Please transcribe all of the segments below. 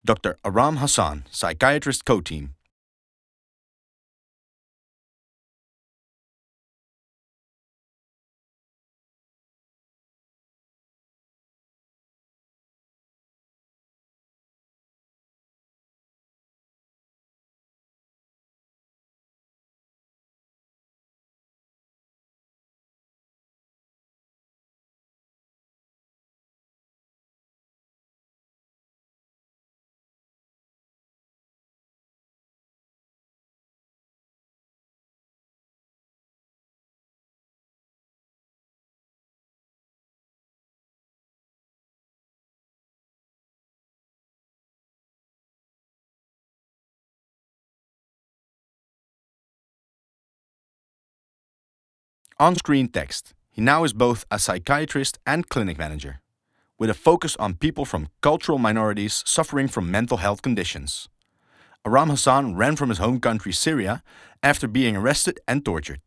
Dr. Aram Hassan, Psychiatrist Co-Team. On-screen text. He now is both a psychiatrist and clinic manager, with a focus on people from cultural minorities suffering from mental health conditions. Aram Hassan ran from his home country Syria after being arrested and tortured.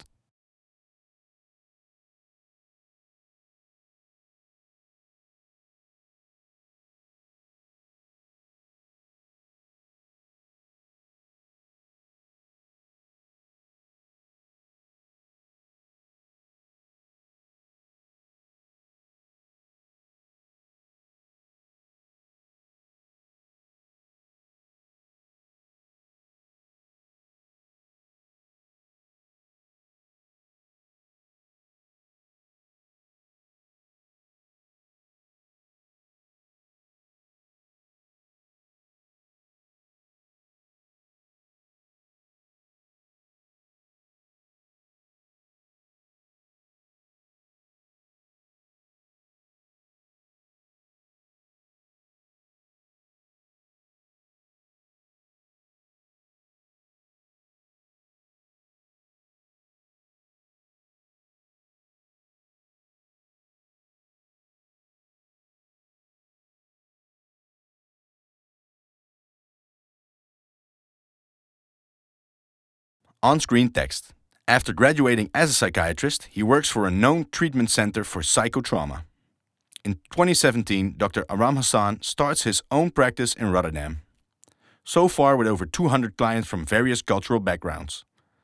On-screen text. After graduating as a psychiatrist, he works for a known treatment center for psychotrauma. In 2017, Dr. Aram Hassan starts his own practice in Rotterdam. So far with over 200 clients from various cultural backgrounds.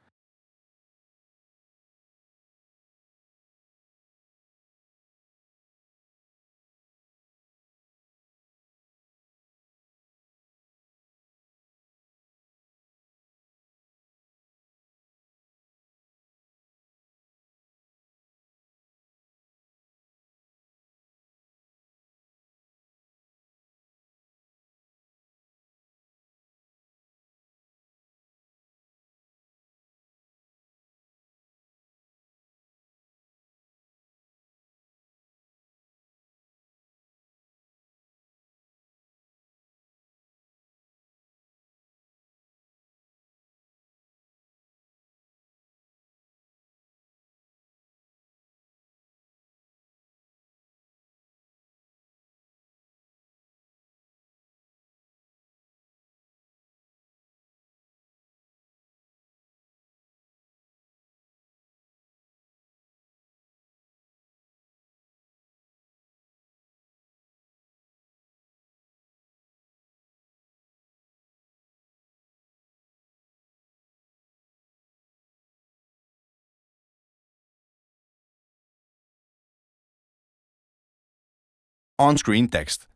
On-screen text.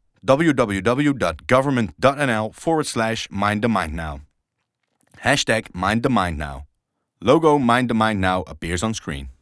www.government.nl/mindthemindnow. #MindTheMindNow. Logo Mind the Mind Now appears on screen.